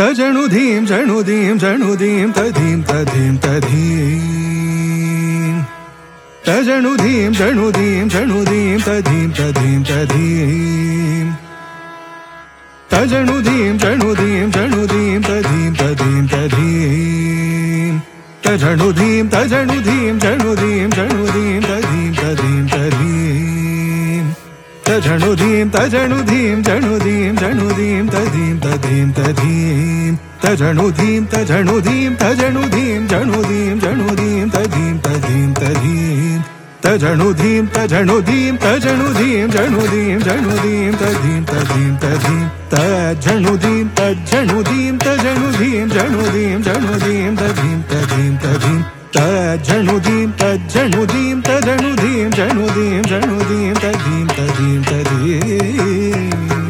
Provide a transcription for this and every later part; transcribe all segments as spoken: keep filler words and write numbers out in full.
తజనుధీం జనుధీం జనుధీం తధీం తధీం తధీం తజనుధీం జనుధీం జనుధీం తధీం తధీం తధీం తజనుధీం జనుధీం జనుధీం తధీం తధీం తధీం తజనుధీం తజనుధీం జనుధీం జనుధీం తధీం తధీం తధీం తజనుధీం తజనుధీం జనుధీం జనుధీం తధీం తధీం తధీం తజనుధీం తజనుధీం తజనుధీం జనుధీం జనుధీం తధీం తధీం తధీం తజనుధీం తజనుధీం తజనుధీం జనుధీం జనుధీం తధీం తధీం తధీం తజనుధీం తజనుధీం తజనుధీం జనుధీం జనుధీం తధీం తధీం తధీం తజనుధీం తజనుధీం తజనుధీం జనుధీం జనుధీం తధీం తధీం తధీం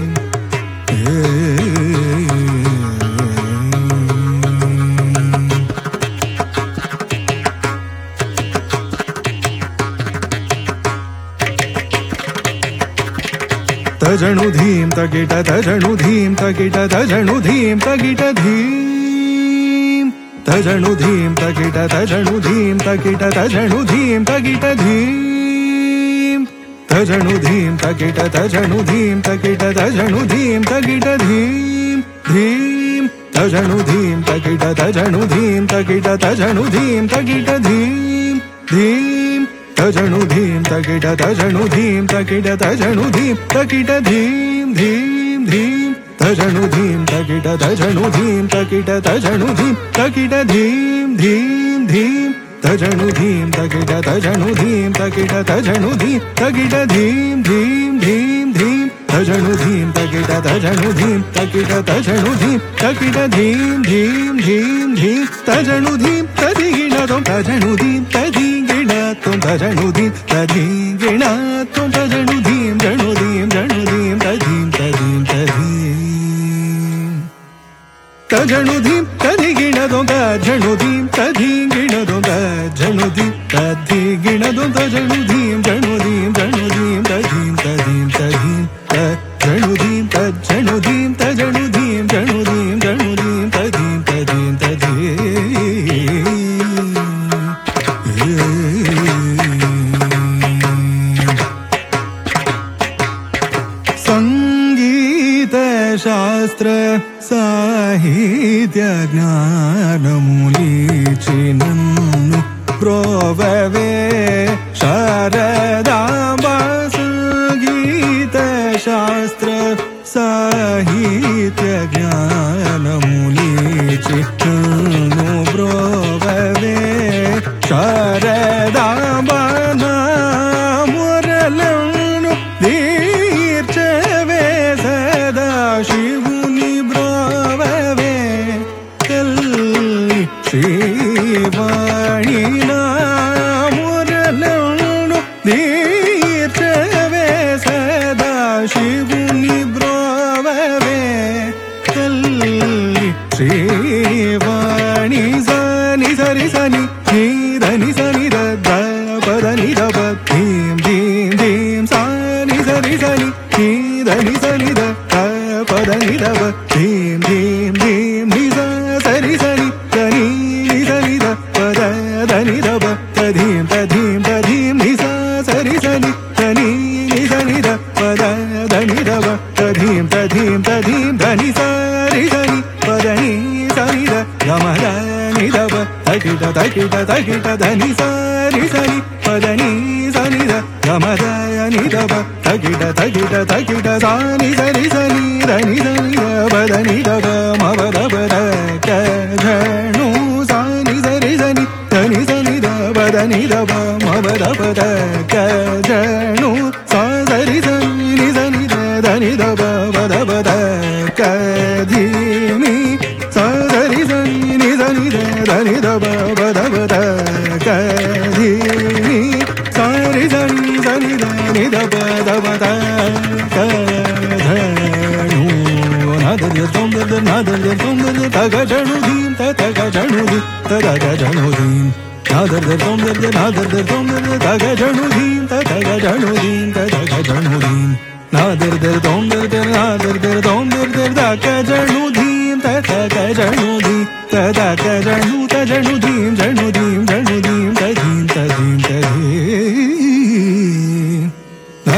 తజనుధీం తగిట తజనుధీం తగిట తజనుధీం తగిట ధీం తజనుధీం తగిట తజనుధీం తగిట తజనుధీం తగిట ధీం తజనుధీం తగిట తజనుధీం తగిట తజనుధీం తగిట ధీం ధీం తజనుధీం తగిట తజనుధీం తగిట తజనుధీం తగిట ధీం ధీం తజనుధీం తగిట తజనుధీం తగిట తజనుధీం తగిట ధీం ధీం ధీం తజనుధీం తగిట తజనుధీం తగిట తజనుధీం తగిట ధీం ధీం ధీం తజనుధీం తగిట తజనుధీం తగిట తజనుధీం తగిట ధీం ధీం ధీం ధీం తజనుధీం తగిట తజనుధీం తగిట తజనుధీం తగిట ధీం ధీం ధీం ధీం తజనుధీం తదిగిణతం తజనుధీం తదిగిణతం తజనుధీం తదిగిణతం తజనుధీం జనుధీం జనుధీం తధీం తధీం తధీం తజనుధీం తదిగిణతం తజనుధీం తదిగిణతం తజనుధీం తదిగిణతం తజనుధీం జనుధీం జనుధీం తధీం తధీం తధీం తజనుధీం తజనుధీం తజనుధీం జనుధీం జనుధీం తధీం తధీం తధీం సంగీత శాస్త్ర సాహిత్య జ్ఞానములిచి నన్ను ప్రోవవే శారదాంబ సంగీత శాస్త్ర సాహిత్య జ్ఞానములిచి నన్ను ప్రోవవే శారదాంబ నామరలను తీర్చవే సదా శివుని బ్రోవవే తల్లి శ్రీవాణి నామరలను తీర్చవే సదా శివుని బ్రోవవే తల్లి శ్రీవాణి సని సరి సని నీదని సని దద పదని దప ధీం ధీం ధీం సని సరి సని నీదని సని ద పదని దప ధీం ధీం ధీం నిజ సరి సని దని నిజని ద పద దని దప తధీం తధీం తధీం నిజ సరి సని దని నిజని ద పద దని దప తధీం తధీం తధీం ధని సరి సని పదని సని ద గమ దని దప తకిట తకిట తకిట ధని సరి సని పదని సని ద గమ దని దప తకిట తకిట తకిట సాని సరి సని ధని సని ద పదని దప మవ దప క ఝను సాని సరి సని ధని సని ద పదని దప మవ దప క ఝను సా సరి సని సని ద ధని దప పద పద క ధీమి సా సరి సని సని ద ధని దప పద పద క ధీమి సారి సని సని ధని దప దప ద క ఝను నాదర్ తొందర నాదర్ తొందర తగ జనుధీం తగ జనుధీం తగ జనుధీం నాదర్ తొందర నాదర్ తొందర తగ జనుధీం తగ జనుధీం తగ జనుధీం నాదర్ తొందర నాదర్ తొందర తగ జనుధీం తగ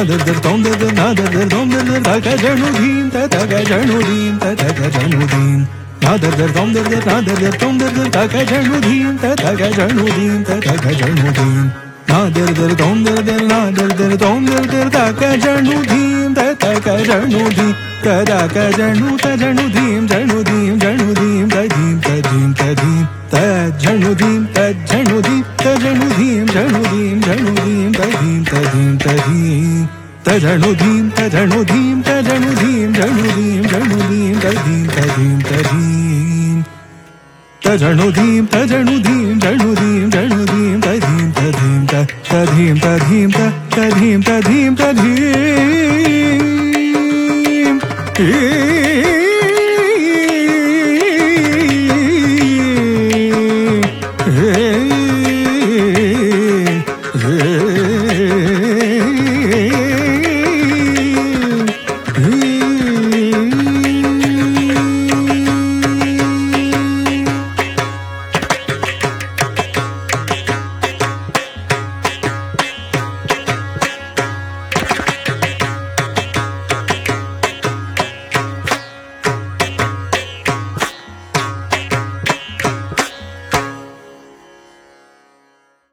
nadir tom dir nadir tom dir taka janu dhim ta taka janu dhim ta taka janu dhim nadir tom dir nadir tom dir taka janu dhim ta taka janu dhim ta taka janu dhim nadir tom dir nadir tom dir taka janu dhim ta taka janu dhim ta taka janu ta janu dhim janu dhim janu dhim ta dhim ta dhim ta dhim ta janu dhim ta janu dhim ta janu dhim janu dhim janu dhim ta dhim ta dhim ta dhim ta janu dhim ta janu dhim ta janu dhim janu dhim janu dhim ta dhim ta dhim ta dhim ta janu dhim ta janu dhim janu dhim janu dhim ta dhim ta dhim ta ta dhim ta dhim ta ta dhim ta dhim ta dhim